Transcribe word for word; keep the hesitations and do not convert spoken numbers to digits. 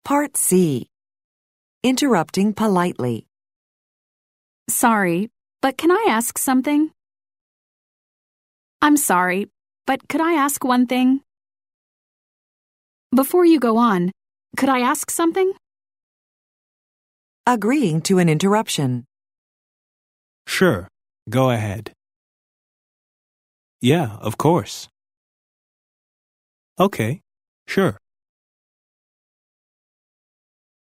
Part C. Interrupting politely. Sorry, but can I ask something? I'm sorry, but could I ask one thing? Before you go on, could I ask something? Agreeing to an interruption. Sure, go ahead. Yeah, of course. Okay, sure.